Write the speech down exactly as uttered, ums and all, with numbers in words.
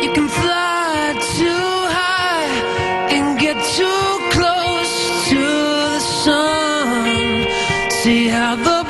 can fly too high and get too close to the sun. See how the